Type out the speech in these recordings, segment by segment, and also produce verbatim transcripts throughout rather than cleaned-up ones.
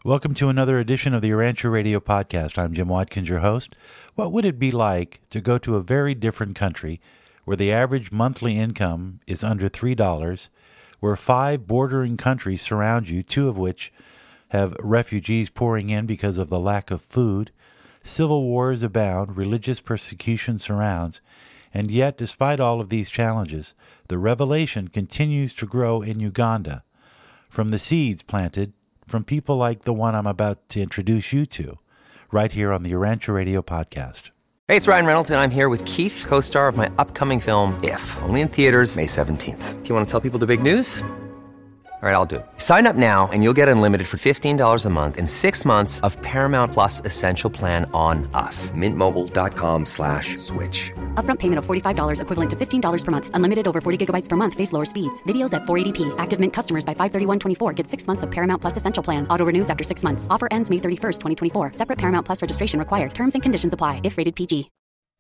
Welcome to another edition of the Urantia Radio Podcast. I'm Jim Watkins, your host. What would it be like to go to a very different country where the average monthly income is under three dollars, where five bordering countries surround you, two of which have refugees pouring in because of the lack of food, civil wars abound, religious persecution surrounds, and yet, despite all of these challenges, the revelation continues to grow in Uganda. From the seeds planted from people like the one I'm about to introduce you to, right here on the Urantia Radio Podcast. Hey, it's Ryan Reynolds, and I'm here with Keith, co-star of my upcoming film, If, only in theaters May seventeenth. Do you want to tell people the big news? All right, I'll do it. Sign up now and you'll get unlimited for fifteen dollars a month and six months of Paramount Plus Essential Plan on us. Mint Mobile dot com slash switch. Upfront payment of forty-five dollars equivalent to fifteen dollars per month. Unlimited over forty gigabytes per month. Face lower speeds. Videos at four eighty p. Active Mint customers by five thirty-one twenty-four get six months of Paramount Plus Essential Plan. Auto renews after six months. Offer ends May thirty-first, twenty twenty-four. Separate Paramount Plus registration required. Terms and conditions apply if rated P G.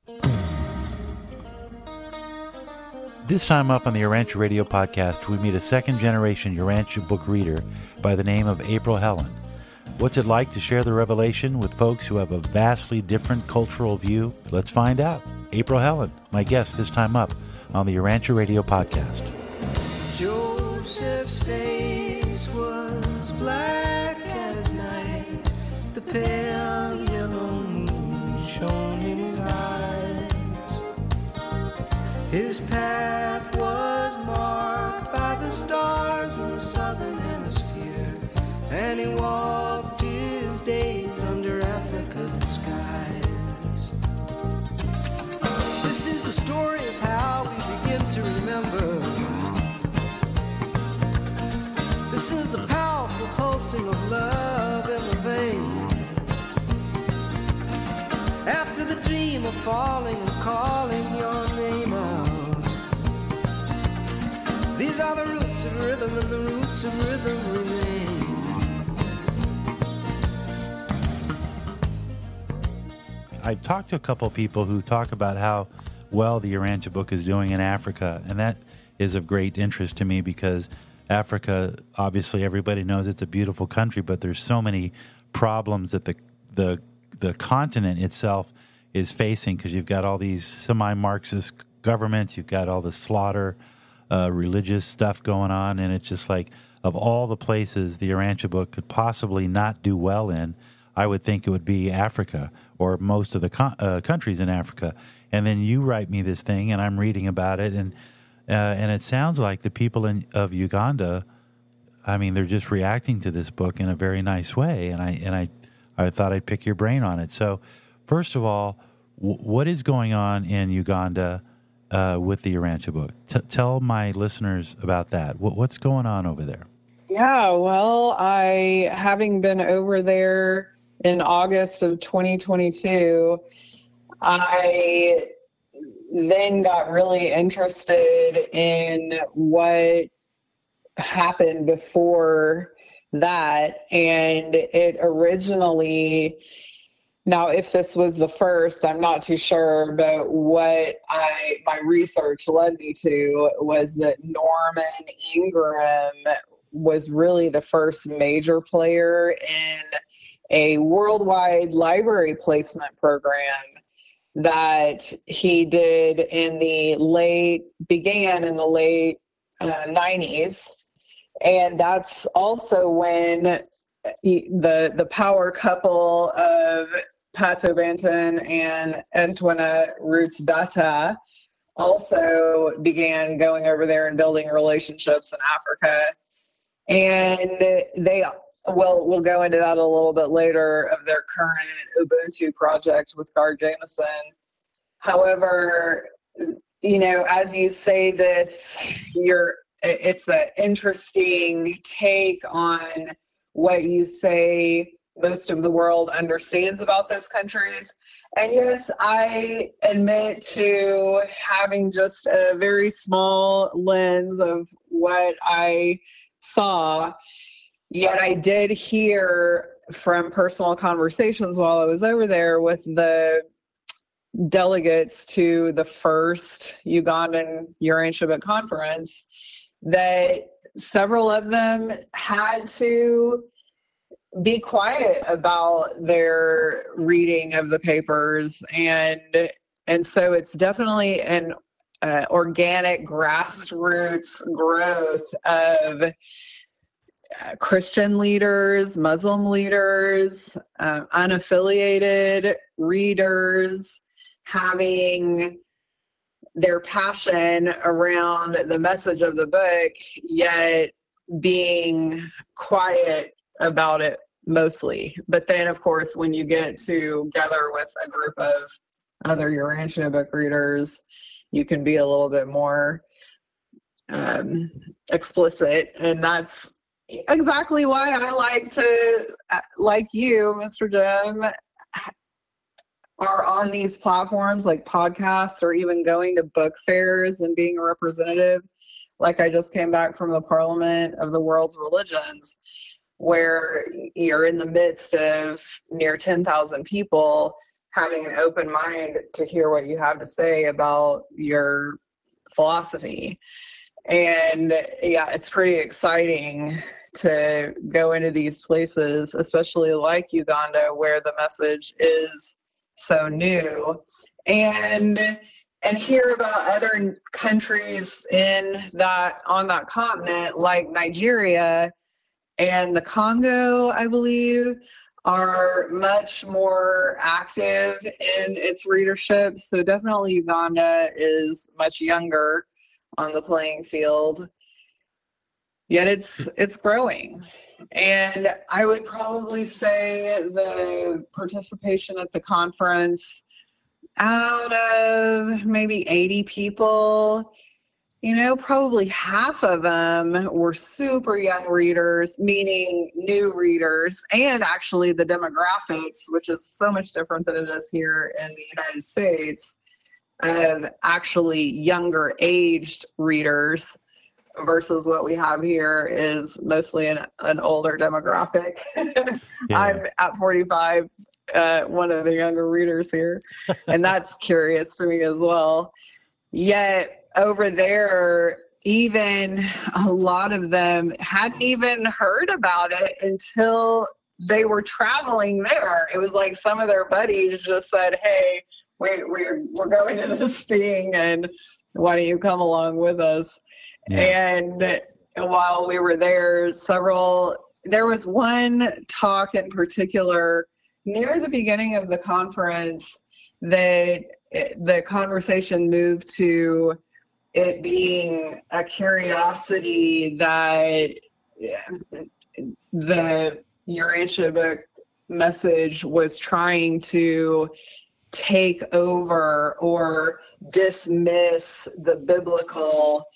This time up on the Urantia Radio Podcast, we meet a second-generation Urantia book reader by the name of April Helen. What's it like to share the revelation with folks who have a vastly different cultural view? Let's find out. April Helen, my guest this time up on the Urantia Radio Podcast. Joseph's face was black as night. The pale yellow moon shone in his eyes. His path was marked by the stars in the southern hemisphere, and he walked his days under Africa's skies. This is the story of how we begin to remember. This is the powerful pulsing of love in the vein. After the dream of falling and calling your name out. These are the roots of rhythm, and the roots of rhythm remain. I've talked to a couple of people who talk about how well the Urantia book is doing in Africa, and that is of great interest to me because Africa, obviously everybody knows it's a beautiful country, but there's so many problems that the the the continent itself is facing because you've got all these semi-Marxist governments, you've got all the slaughter, uh, religious stuff going on, and it's just like, of all the places the Urantia book could possibly not do well in, I would think it would be Africa or most of the con- uh, countries in Africa. And then you write me this thing, and I'm reading about it, and uh, and it sounds like the people in of Uganda, I mean, they're just reacting to this book in a very nice way, and I and I, I thought I'd pick your brain on it. So, first of all, w- what is going on in Uganda uh, with the Urantia book? T- tell my listeners about that. W- what's going on over there? Yeah, well, I, having been over there in August of twenty twenty-two, I then got really interested in what happened before that. And it originally, now if this was the first, I'm not too sure, but what I my research led me to was that Norman Ingram was really the first major player in a worldwide library placement program that he did in the late, began in the late uh, nineties. And that's also when he, the the power couple of Pato Banton and Antoinette Roots Data also began going over there and building relationships in Africa. And they, well, we'll go into that a little bit later, of their current Ubuntu project with Gar Jameson. However, you know, as you say this, you're, it's an interesting take on what you say most of the world understands about those countries. And yes, I admit to having just a very small lens of what I saw, yet I did hear from personal conversations while I was over there with the delegates to the first Ugandan Urantia Book Conference that several of them had to be quiet about their reading of the papers. And and so it's definitely an uh, organic grassroots growth of uh, Christian leaders, Muslim leaders, uh, unaffiliated readers having their passion around the message of the book, yet being quiet about it mostly. But then, of course, when you get together with a group of other Urantia book readers, you can be a little bit more um, explicit. And that's exactly why I like to, like you, Mister Jim, are on these platforms like podcasts or even going to book fairs and being a representative. Like I just came back from the Parliament of the World's Religions, where you're in the midst of near ten thousand people having an open mind to hear what you have to say about your philosophy. And yeah, it's pretty exciting to go into these places, especially like Uganda, where the message is so new, and and hear about other countries in that on that continent, like Nigeria and the Congo, I believe, are much more active in its readership. So definitely Uganda is much younger on the playing field, yet it's it's growing. And I would probably say the participation at the conference, out of maybe eighty people, you know, probably half of them were super young readers, meaning new readers, and actually the demographics, which is so much different than it is here in the United States, of actually younger aged readers versus what we have here is mostly an, an older demographic. Yeah. I'm at forty-five, uh, one of the younger readers here, and that's curious to me as well. Yet over there, even a lot of them hadn't even heard about it until they were traveling there. It was like some of their buddies just said, hey, we, we're, we're going to this thing, and why don't you come along with us? Yeah. And while we were there, several, there was one talk in particular near the beginning of the conference that the conversation moved to it being a curiosity that the Urantia book message was trying to take over or dismiss the biblical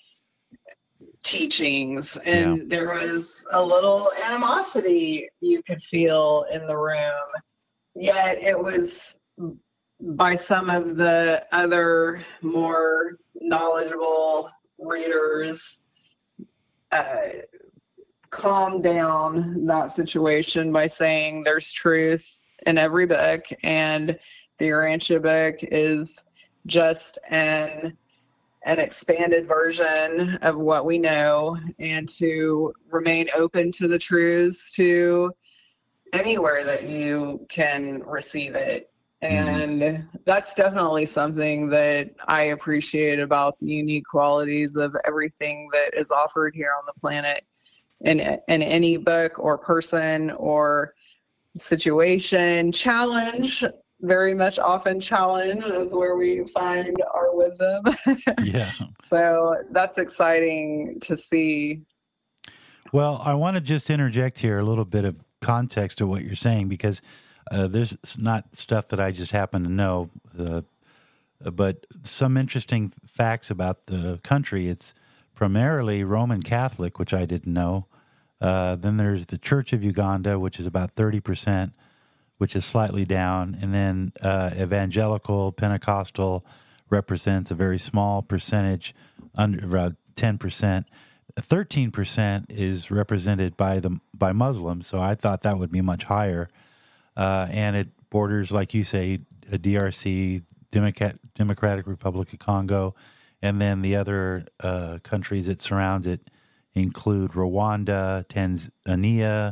teachings, and yeah. there was a little animosity you could feel in the room, yet it was by some of the other more knowledgeable readers uh, calmed down that situation by saying there's truth in every book, and the Urantia book is just an an expanded version of what we know, and to remain open to the truths to anywhere that you can receive it. And mm-hmm. that's definitely something that I appreciate about the unique qualities of everything that is offered here on the planet. In, in any book or person or situation, challenge, very much often challenge is where we find our wisdom. Yeah. So that's exciting to see. Well, I want to just interject here a little bit of context to what you're saying, because uh, there's not stuff that I just happen to know, uh, but some interesting facts about the country. It's primarily Roman Catholic, which I didn't know. Uh, then there's the Church of Uganda, which is about thirty percent, which is slightly down. And then uh, evangelical, Pentecostal represents a very small percentage, under about ten percent. thirteen percent is represented by the by Muslims, so I thought that would be much higher. Uh, and it borders, like you say, a D R C, Democrat, Democratic Republic of Congo, and then the other uh, countries that surround it include Rwanda, Tanzania,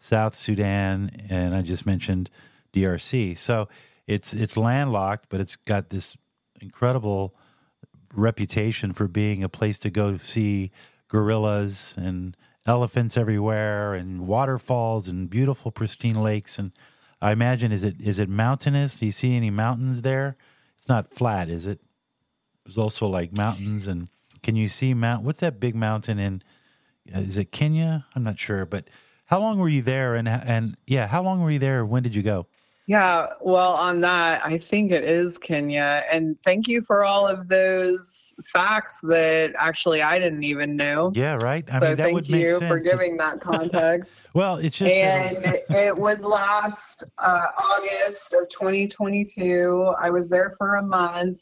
South Sudan, and I just mentioned D R C. So it's it's landlocked, but it's got this incredible reputation for being a place to go see gorillas and elephants everywhere and waterfalls and beautiful pristine lakes. And I imagine, is it is it mountainous? Do you see any mountains there? It's not flat, is it? There's also like mountains. And can you see mount? What's that big mountain in? Is it Kenya? I'm not sure. But how long were you there? And and yeah, how long were you there? When did you go? Yeah, well, on that, I think it is Kenya. And thank you for all of those facts that actually I didn't even know. Yeah, right. I so mean, that thank would make you sense. for giving that context. Well, it's just and it was last uh, August of twenty twenty-two. I was there for a month,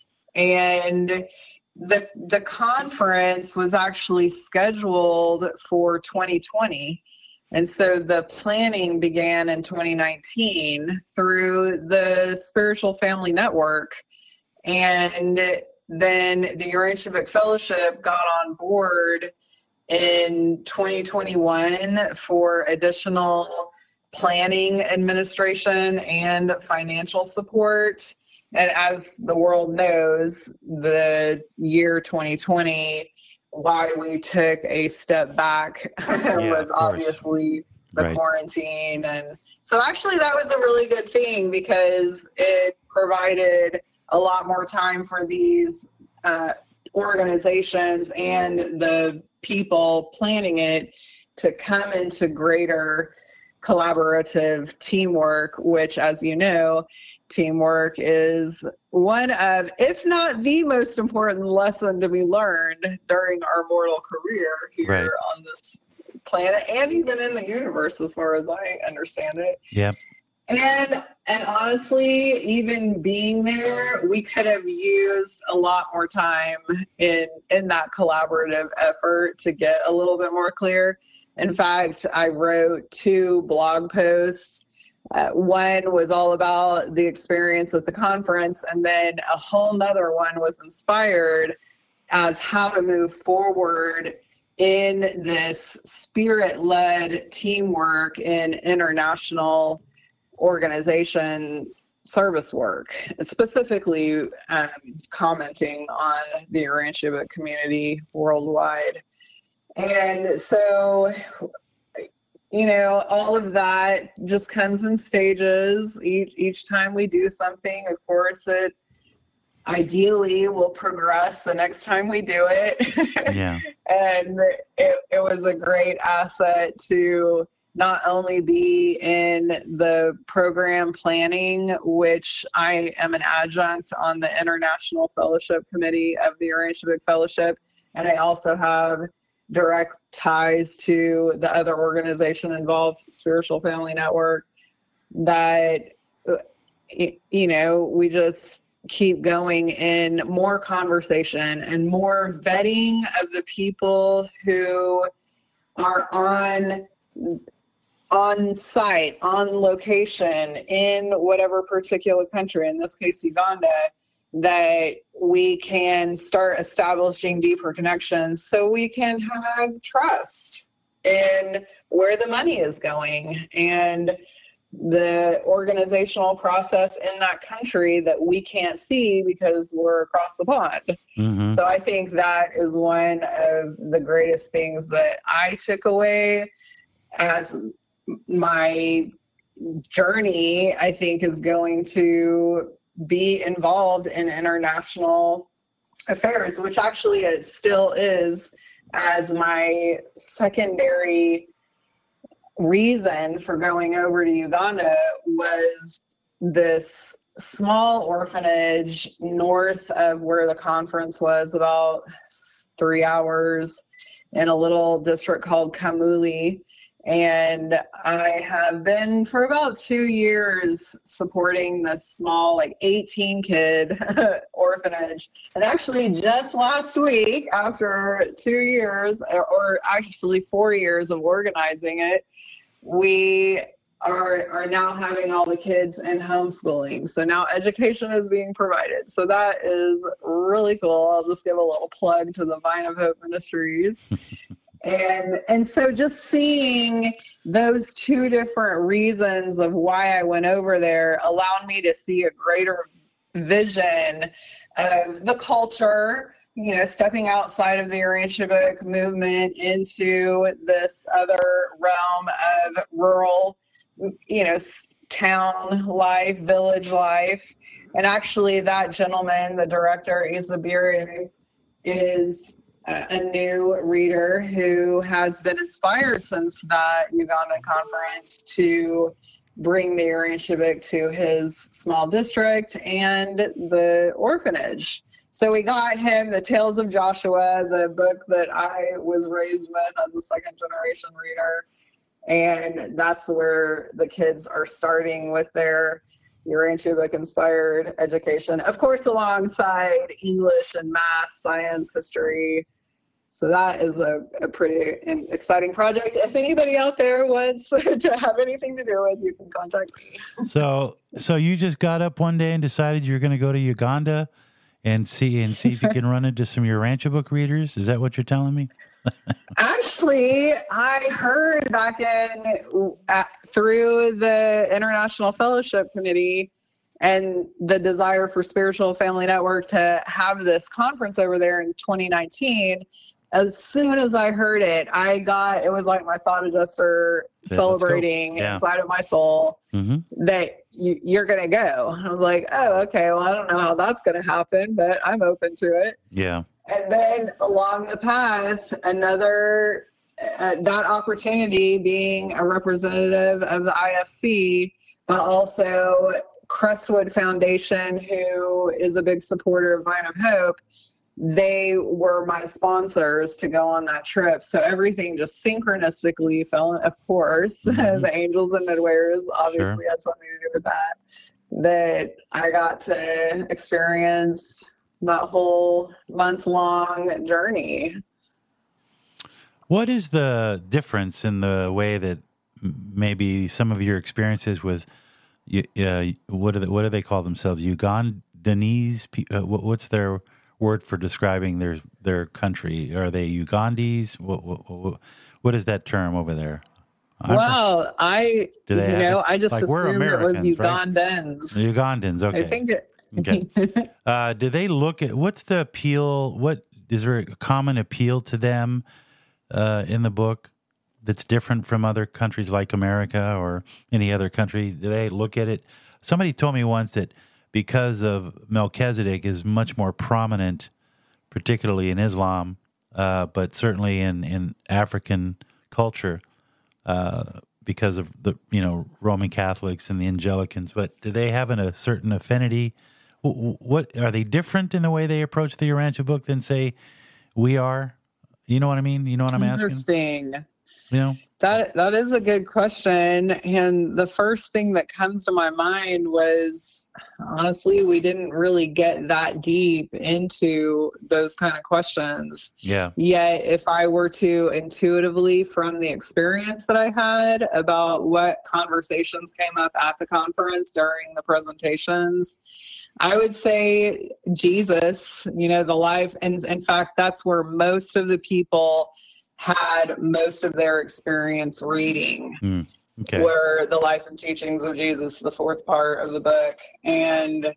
and the the conference was actually scheduled for twenty twenty. And so the planning began in twenty nineteen through the Spiritual Family Network. And then the Urantia Fellowship got on board in twenty twenty-one for additional planning, administration, and financial support. And as the world knows, the year twenty twenty, why we took a step back Yeah, was obviously the right. quarantine. And so actually that was a really good thing because it provided a lot more time for these uh, organizations and the people planning it to come into greater collaborative teamwork, which, as you know, teamwork is one of, if not the most important lesson to be learned during our mortal career here right. on this planet and even in the universe, as far as I understand it. Yeah. And and honestly, even being there, we could have used a lot more time in in that collaborative effort to get a little bit more clear. In fact, I wrote two blog posts. Uh, one was all about the experience at the conference, and then a whole nother one was inspired as how to move forward in this spirit-led teamwork in international organization service work, specifically um, commenting on the Urantia community worldwide. And so, you know, all of that just comes in stages. Each each time we do something, of course, it ideally will progress the next time we do it. Yeah. And it, it was a great asset to not only be in the program planning, which I am an adjunct on the International Fellowship Committee of the Urantia Fellowship, and I also have direct ties to the other organization involved, Spiritual Family Network, that, you know, we just keep going in more conversation and more vetting of the people who are on on site, on location in whatever particular country, in this case Uganda, that we can start establishing deeper connections so we can have trust in where the money is going and the organizational process in that country that we can't see because we're across the pond. Mm-hmm. So I think that is one of the greatest things that I took away as my journey, I think, is going to be involved in international affairs, which actually it still is, as my secondary reason for going over to Uganda was this small orphanage north of where the conference was, about three hours in a little district called Kamuli. And I have been for about two years supporting this small, like eighteen kid orphanage. And actually just last week, after two years, or actually four years of organizing it, we are, are now having all the kids in homeschooling. So now education is being provided. So that is really cool. I'll just give a little plug to the Vine of Hope Ministries. And and so just seeing those two different reasons of why I went over there allowed me to see a greater vision of the culture, you know, stepping outside of the Urantia movement into this other realm of rural, you know, town life, village life. And actually that gentleman, the director, Isabiri, is a new reader who has been inspired since that Ugandan conference to bring the Urantia book to his small district and the orphanage. So we got him the Tales of Joshua, the book that I was raised with as a second generation reader. And that's where the kids are starting with their Urantia book inspired education. Of course, alongside English and math, science, history. So that is a, a pretty exciting project. If anybody out there wants to have anything to do with, you can contact me. So, so you just got up one day and decided you're going to go to Uganda and see and see if you can run into some Urantia book readers. Is that what you're telling me? Actually, I heard back in uh, through the International Fellowship Committee and the Desire for Spiritual Family Network to have this conference over there in twenty nineteen. As soon as I heard it, I got, it was like my thought adjuster Yeah, celebrating yeah. inside of my soul Mm-hmm. that you, you're going to go. I was like, oh, okay, well, I don't know how that's going to happen, but I'm open to it. Yeah. And then along the path, another, uh, that opportunity being a representative of the I F C, but also Crestwood Foundation, who is a big supporter of Vine of Hope. They were my sponsors to go on that trip. So everything just synchronistically fell in, of course. Mm-hmm. The Angels and Midwayers obviously Sure. had something to do with that. That I got to experience that whole month-long journey. What is the difference in the way that m- maybe some of your experiences with, y- uh, what do they, what do they call themselves? Ugandese? pe- Uh, what, what's their word for describing their their country? Are they Ugandese? What what, what, what is that term over there? I'm Well, I, Do you they have know, it? I just Like, we're assumed it was Americans, right? Ugandans. from- Ugandans. Okay. I think it. Okay. Uh, do they look at what's the appeal? What is there a common appeal to them uh, in the book that's different from other countries like America or any other country? Do they look at it? Somebody told me once that because of Melchizedek is much more prominent, particularly in Islam, uh, but certainly in, in African culture, uh, because of the you know Roman Catholics and the Angelicans. But do they have an, a certain affinity? What are they different in the way they approach the Urantia book than say we are? You know what I mean? You know what I'm asking? Interesting. You know? That that is a good question. And the first thing that comes to my mind was, honestly, we didn't really get that deep into those kind of questions. Yeah. Yet, if I were to intuitively, from the experience that I had about what conversations came up at the conference during the presentations, I would say Jesus, you know, the life. And in fact, that's where most of the people had most of their experience reading. Mm, okay. Were the life and teachings of Jesus, the fourth part of the book. And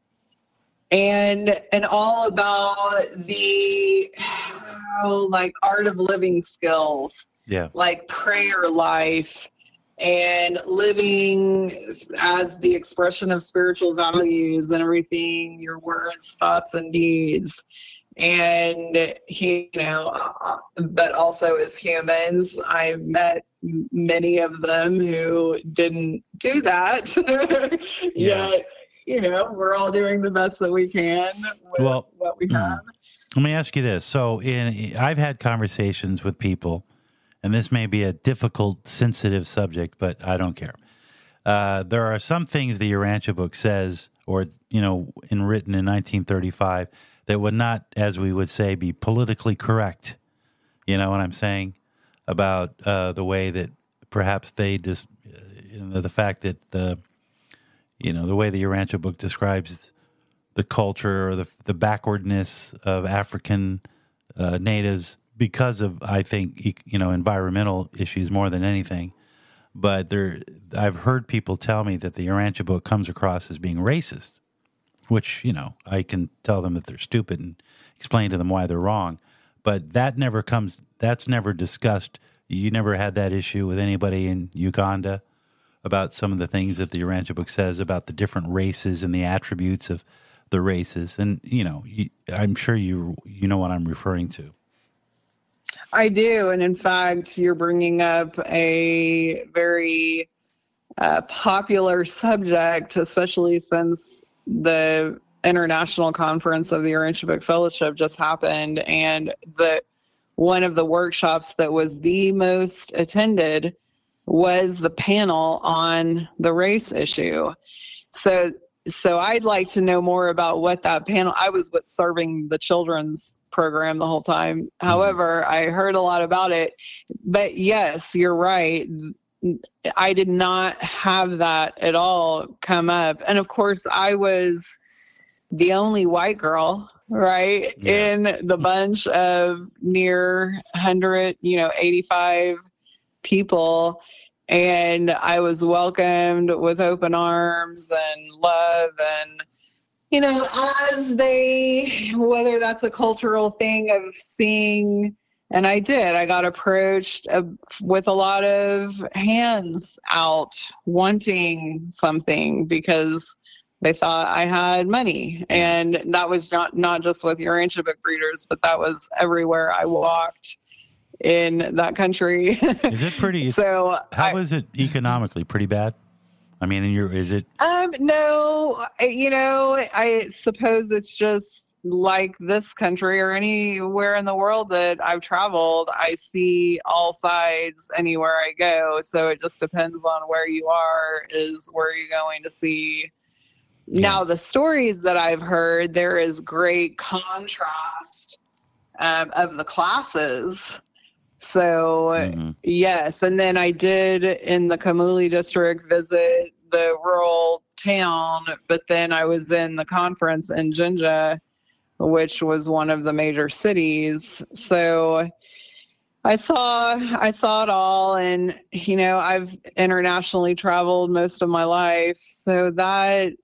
and and all about the oh, like art of living skills, Yeah. like prayer life and living as the expression of spiritual values and everything, your words, thoughts, and deeds. And he, you know, uh, but also as humans, I've met many of them who didn't do that. Yeah. Yet, you know, we're all doing the best that we can with Well, what we have. Let me ask you this. So in I've had conversations with people, and this may be a difficult, sensitive subject, but I don't care. Uh, there are some things the Urantia book says, or, you know, in written in nineteen thirty-five, that would not, as we would say, be politically correct. You know what I'm saying? About uh, the way that perhaps they just, uh, you know, the fact that the, you know, the way the Urantia book describes the culture or the the backwardness of African uh, natives because of, I think, you know, environmental issues more than anything. But there, I've heard people tell me that the Urantia book comes across as being racist, which, you know, I can tell them that they're stupid and explain to them why they're wrong. But that never comes, that's never discussed. You never had that issue with anybody in Uganda about some of the things that the Urantia book says about the different races and the attributes of the races. And, you know, you, I'm sure you you know what I'm referring to. I do. And in fact, you're bringing up a very uh, popular subject, especially since the International Conference of the Urantia Book Fellowship just happened. And the one of the workshops that was the most attended was the panel on the race issue. So, so I'd like to know more about what that panel, I was with serving the children's program the whole time. However, I heard a lot about it, but yes, you're right. I did not have that at all come up. And of course I was the only white girl, right, yeah. in the bunch of near one hundred, you know, eighty-five people. And I was welcomed with open arms and love. And, you know, as they, whether that's a cultural thing of seeing, and I did, I got approached uh, with a lot of hands out wanting something because they thought I had money. And that was not, not just with Urantia book breeders, but that was everywhere I walked in that country. Is it pretty? So how I, is it economically? Pretty bad? I mean, in your, is it? Um, no, you know, I suppose it's just like this country or anywhere in the world that I've traveled. I see all sides anywhere I go. So it just depends on where you are, is where you're going to see. Yeah. Now, the stories that I've heard, there is great contrast um, of the classes. So, mm-hmm. yes. And then I did in the Kamuli district visit the rural town, but then I was in the conference in Jinja, which was one of the major cities. So I saw, I saw it all. And, you know, I've internationally traveled most of my life. So that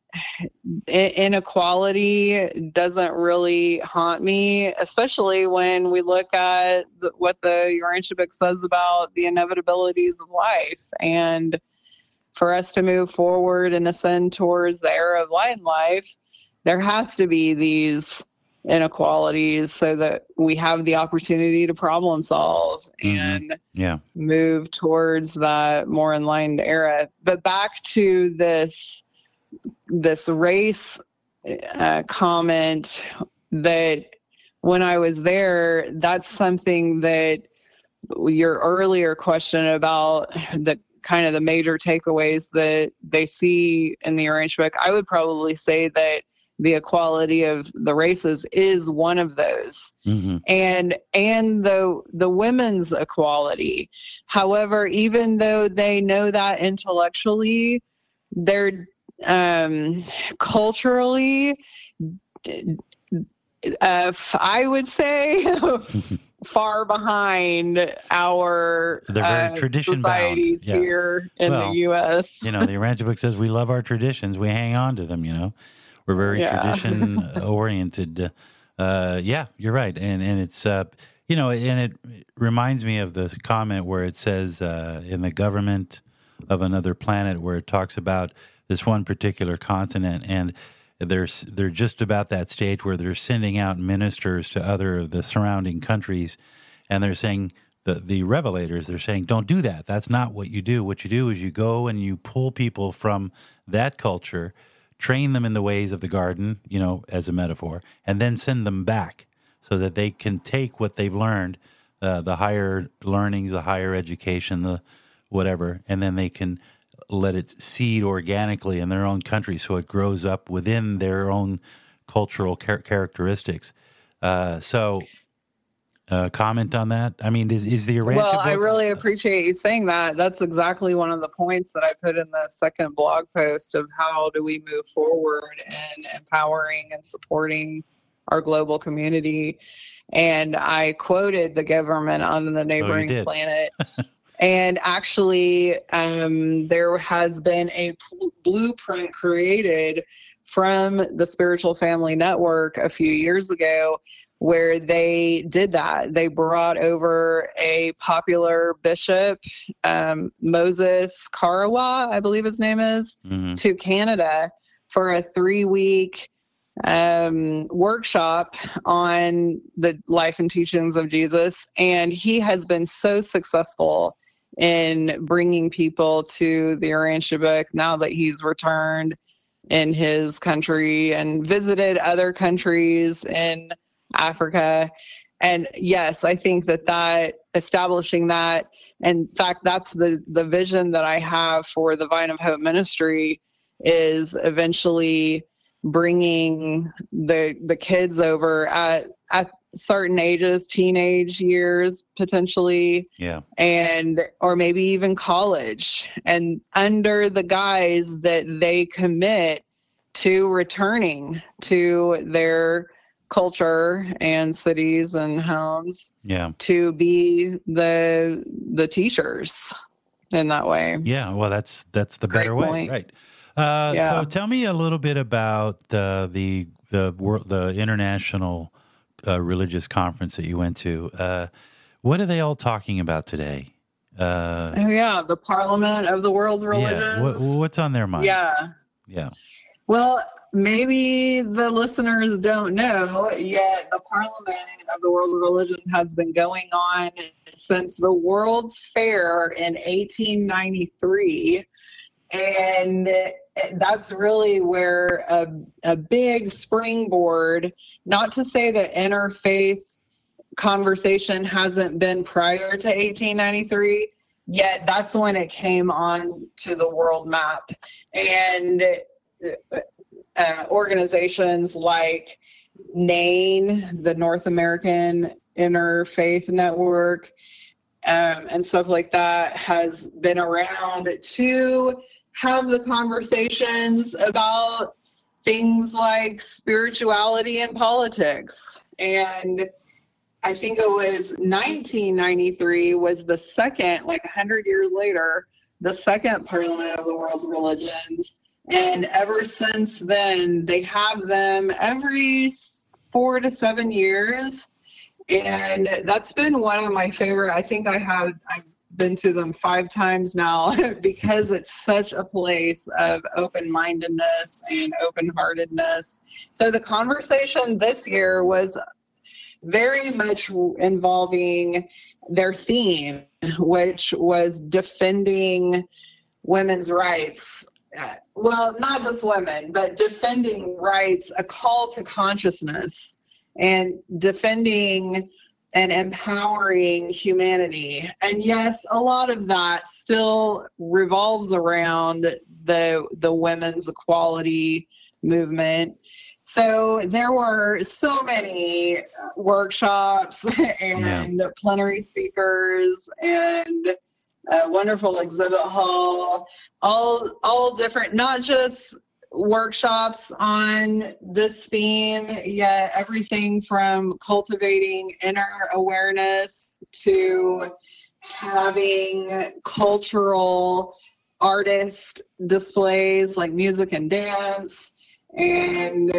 inequality doesn't really haunt me, especially when we look at the, what the Urantia book says about the inevitabilities of life. And for us to move forward and ascend towards the era of light and life, there has to be these inequalities so that we have the opportunity to problem solve mm-hmm. and yeah. move towards that more enlightened era. But back to this this race uh, comment, that when I was there, that's something that your earlier question about the kind of the major takeaways that they see in the Urantia book, I would probably say that the equality of the races is one of those. Mm-hmm. And and the the women's equality. However, even though they know that intellectually, they're um, culturally, uh, I would say, far behind our They're very uh, tradition societies bound. Yeah. here in well, the U S You know, the Urantia book says we love our traditions. We hang on to them, you know. We're very yeah. tradition-oriented. Uh, yeah, you're right. And and it's, uh, you know, and it reminds me of the comment where it says uh, in the government of another planet, where it talks about this one particular continent, and they're, they're just about that stage where they're sending out ministers to other of the surrounding countries, and they're saying, the, the revelators, they're saying, don't do that. That's not what you do. What you do is you go and you pull people from that culture, train them in the ways of the garden, you know, as a metaphor, and then send them back so that they can take what they've learned, uh, the higher learnings, the higher education, the whatever, and then they can let it seed organically in their own country so it grows up within their own cultural char- characteristics. Uh, so uh, comment on that? I mean, is, is the Urantia Well, book- I really appreciate you saying that. That's exactly one of the points that I put in the second blog post of how do we move forward in empowering and supporting our global community. And I quoted the government on the neighboring did. planet. And actually, um, there has been a pl- blueprint created from the Spiritual Family Network a few years ago where they did that. They brought over a popular bishop, um, Moses Karawa, I believe his name is, Mm-hmm. to Canada for a three-week um, workshop on the life and teachings of Jesus. And he has been so successful in bringing people to the Urantia book now that he's returned in his country and visited other countries in Africa. And yes, I think that that establishing that, in fact, that's the, the vision that I have for the Vine of Hope ministry, is eventually bringing the the kids over at at certain ages, teenage years potentially, Yeah. and or maybe even college, and under the guise that they commit to returning to their culture and cities and homes Yeah. to be the the teachers in that way. Yeah. Well, that's that's the better Great way, point. right? Uh, Yeah. So tell me a little bit about uh, the the world, the international uh, religious conference that you went to. Uh, what are they all talking about today? Uh, Oh yeah, the Parliament of the World's yeah. Religions. What, what's on their mind? Yeah. Yeah. Well, maybe the listeners don't know yet, the Parliament of the World Religions has been going on since the World's Fair in eighteen ninety-three. And that's really where a, a big springboard, not to say that interfaith conversation hasn't been prior to eighteen ninety-three, yet that's when it came on to the world map. And uh, organizations like NAIN, the North American Interfaith Network, um, and stuff like that has been around to have the conversations about things like spirituality and politics. And I think it was nineteen ninety-three was the second, like one hundred years later, the second Parliament of the World's Religions. And ever since then, they have them every four to seven years. And that's been one of my favorite. I think I have, I've been to them five times now because it's such a place of open-mindedness and open-heartedness. So the conversation this year was very much involving their theme, which was defending women's rights. Uh, well, not just women, but defending rights, a call to consciousness, and defending and empowering humanity. And yes, a lot of that still revolves around the the women's equality movement. So there were so many workshops and yeah. plenary speakers and a wonderful exhibit hall, all all different, not just workshops on this theme, yet everything from cultivating inner awareness to having cultural artist displays like music and dance, and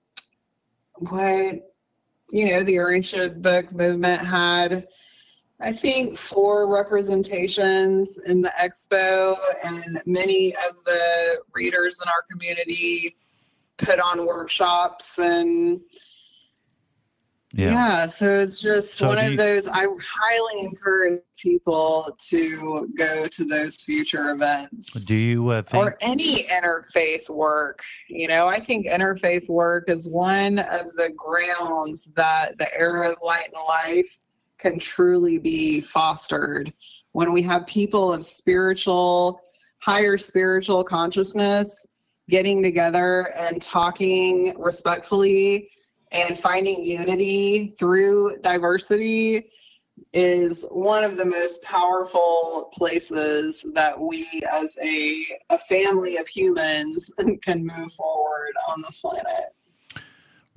what, you know, the Urantia book movement had, I think, four representations in the expo, and many of the readers in our community put on workshops. And yeah, yeah so it's just so one of you, those, I highly encourage people to go to those future events. Do you uh, think... Or any interfaith work. You know, I think interfaith work is one of the grounds that the era of light and life can truly be fostered when we have people of spiritual, higher spiritual consciousness getting together and talking respectfully and finding unity through diversity is one of the most powerful places that we as a, a family of humans can move forward on this planet.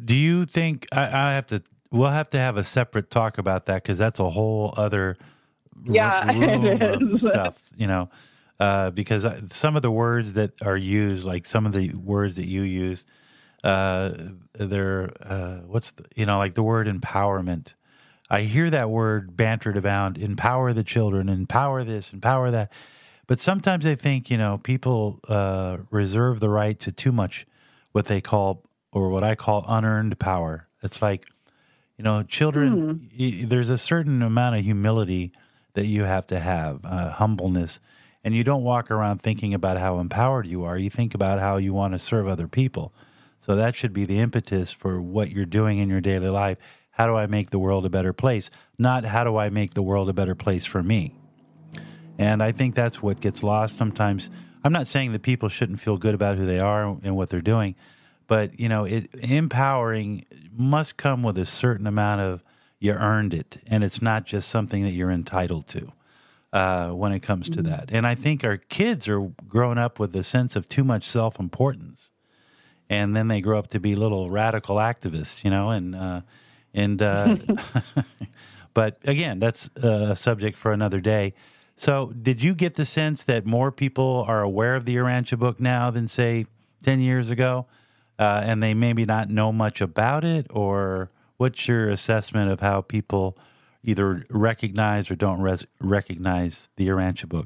Do you think I, I have to? We'll have to have a separate talk about that because that's a whole other yeah, r- room it of is. stuff. You know, uh, because I- some of the words that are used, like some of the words that you use, uh, they're uh, what's the, you know, like the word empowerment. I hear that word bantered about, empower the children, empower this, empower that. But sometimes I think, you know, people uh, reserve the right to too much what they call, or what I call unearned power. It's like, you know, children, y- there's a certain amount of humility that you have to have, uh, humbleness. And you don't walk around thinking about how empowered you are. You think about how you want to serve other people. So that should be the impetus for what you're doing in your daily life. How do I make the world a better place? Not how do I make the world a better place for me? And I think that's what gets lost sometimes. I'm not saying that people shouldn't feel good about who they are and what they're doing, but, you know, it, empowering must come with a certain amount of you earned it, and it's not just something that you're entitled to uh, when it comes to that. And I think our kids are growing up with a sense of too much self-importance, and then they grow up to be little radical activists, you know, and uh, and uh, but again, that's a subject for another day. So did you get the sense that more people are aware of the Urantia book now than, say, ten years ago, uh, and they maybe not know much about it? Or what's your assessment of how people either recognize or don't res- recognize the Urantia book?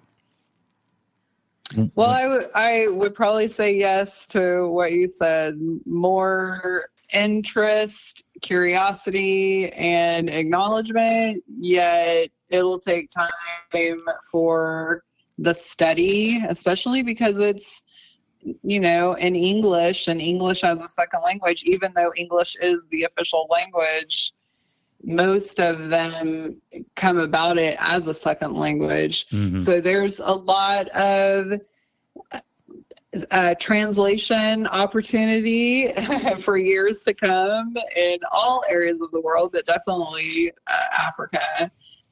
Well, I would I would probably say yes to what you said. More interest, curiosity, and acknowledgement, yet it'll take time for the study, especially because it's, you know, in English and English as a second language. Even though English is the official language, most of them come about it as a second language. Mm-hmm. So there's a lot of uh, translation opportunity for years to come in all areas of the world, but definitely uh, Africa.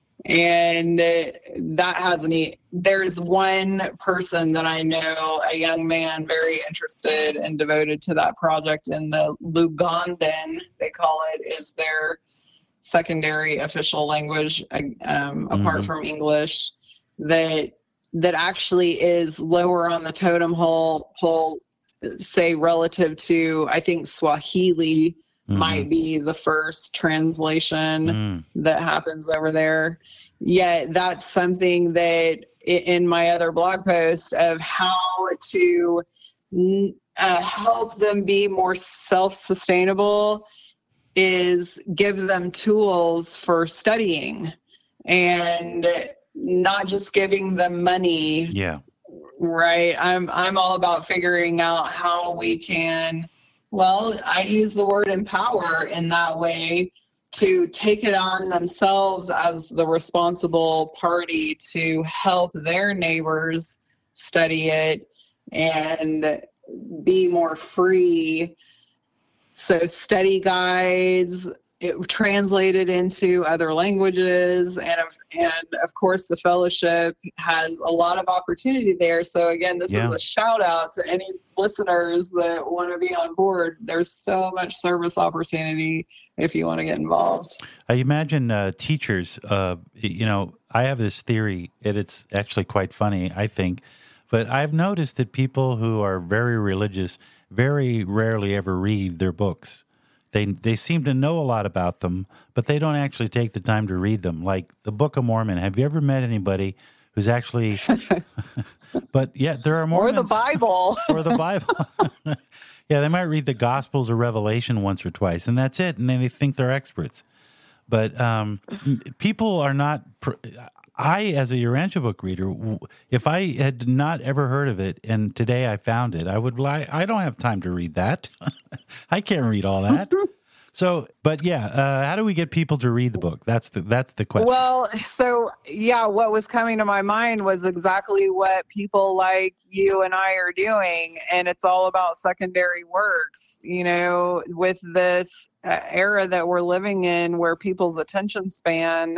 And uh, that has any, there's one person that I know, a young man very interested and devoted to that project in the Lugandan, they call it, is their secondary official language, um, apart Mm-hmm. from English, that that actually is lower on the totem pole, pole, say relative to, I think Swahili Mm-hmm. might be the first translation Mm. that happens over there. Yet that's something that i- in my other blog post of how to uh, help them be more self-sustainable is give them tools for studying and not just giving them money. Yeah. Right. I'm, I'm all about figuring out how we can, well, I use the word empower in that way, to take it on themselves as the responsible party to help their neighbors study it and be more free. So study guides, it translated into other languages, and of, and of course the fellowship has a lot of opportunity there. So again, this Yeah. is a shout out to any listeners that want to be on board. There's so much service opportunity if you want to get involved. I imagine uh, teachers, uh, you know, I have this theory, and it's actually quite funny, I think, but I've noticed that people who are very religious very rarely ever read their books. They they seem to know a lot about them, but they don't actually take the time to read them. Like the Book of Mormon. Have you ever met anybody who's actually, but yeah, there are Or Mormons. the Bible. Or the Bible. Yeah, they might read the Gospels or Revelation once or twice, and that's it. And then they think they're experts. But um, people are not. Pr- I, as a Urantia book reader, w- if I had not ever heard of it and today I found it, I would lie. I don't have time to read that. I can't read all that. So, but yeah, uh, how do we get people to read the book? That's the that's the question. Well, so yeah, what was coming to my mind was exactly what people like you and I are doing, and it's all about secondary works. You know, with this uh, era that we're living in, where people's attention span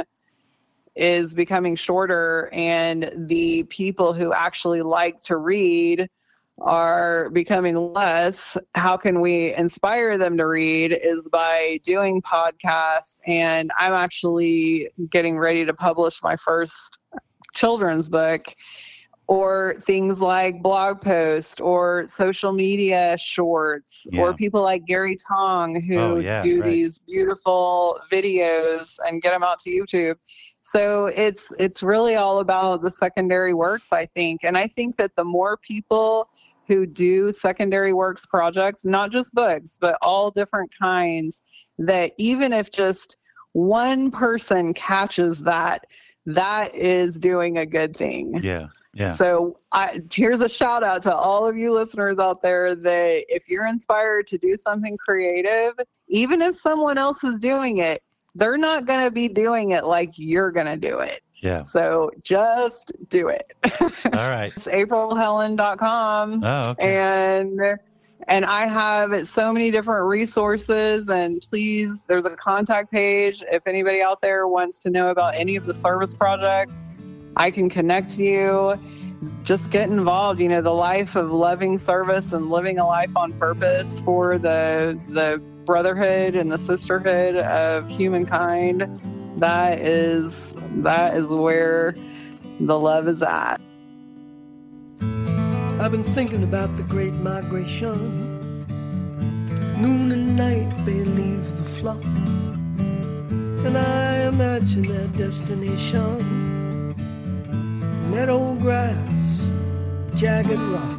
is becoming shorter, and the people who actually like to read are becoming less, how can we inspire them to read is by doing podcasts. And I'm actually getting ready to publish my first children's book, or things like blog posts or social media shorts, Yeah. or people like Gary Tong who Oh, yeah, do right. these beautiful videos and get them out to YouTube. So it's it's really all about the secondary works, I think. And I think that the more people who do secondary works projects, not just books, but all different kinds, that even if just one person catches that, that is doing a good thing. Yeah. Yeah. So I, here's a shout out to all of you listeners out there that if you're inspired to do something creative, even if someone else is doing it, they're not going to be doing it like you're going to do it. Yeah. So just do it. All right. It's april helen dot com. Oh, okay. And and I have so many different resources, and please, there's a contact page. If anybody out there wants to know about any of the service projects, I can connect you. Just get involved. You know, the life of loving service and living a life on purpose for the the brotherhood and the sisterhood of humankind. That is that is where the love is at. I've been thinking about the great migration. Noon and night they leave the flock, and I imagine their destination. Meadow grass, jagged rock.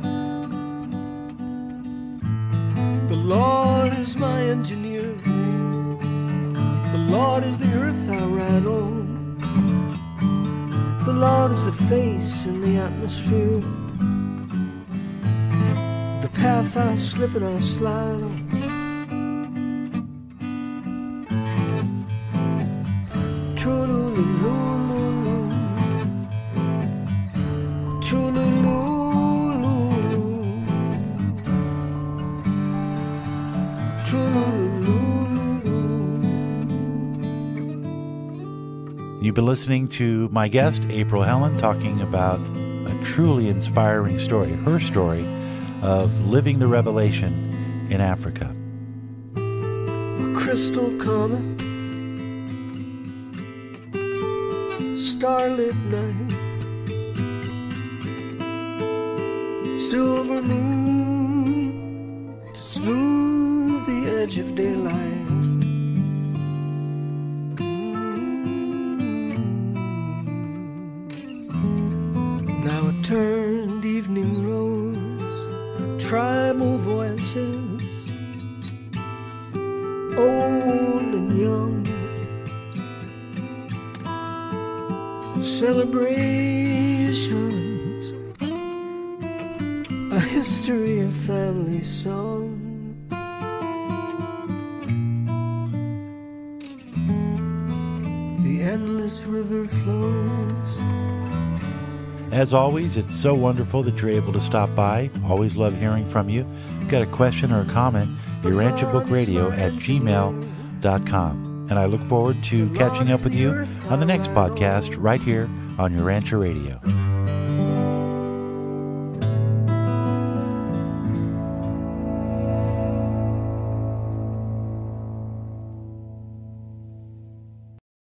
The Lord is my engineer. The Lord is the earth I ride on. The Lord is the face in the atmosphere. The path I slip and I slide on. True-loo-loo-loo-loo. True-loo-loo-loo. True-loo-loo-loo. You've been listening to my guest, April Helen, talking about a truly inspiring story, her story of living the revelation in Africa. A crystal comet, starlit night, silver moon to smooth the edge of daylight. Now it turned evening rose, tribal voices, old and young, celebrations, a history of family song. The endless river flows. As always, it's so wonderful that you're able to stop by. Always love hearing from you. If you've got a question or a comment, your rancher book radio at gmail dot com. And I look forward to catching up with you on the next podcast right here on Your Rancher Radio.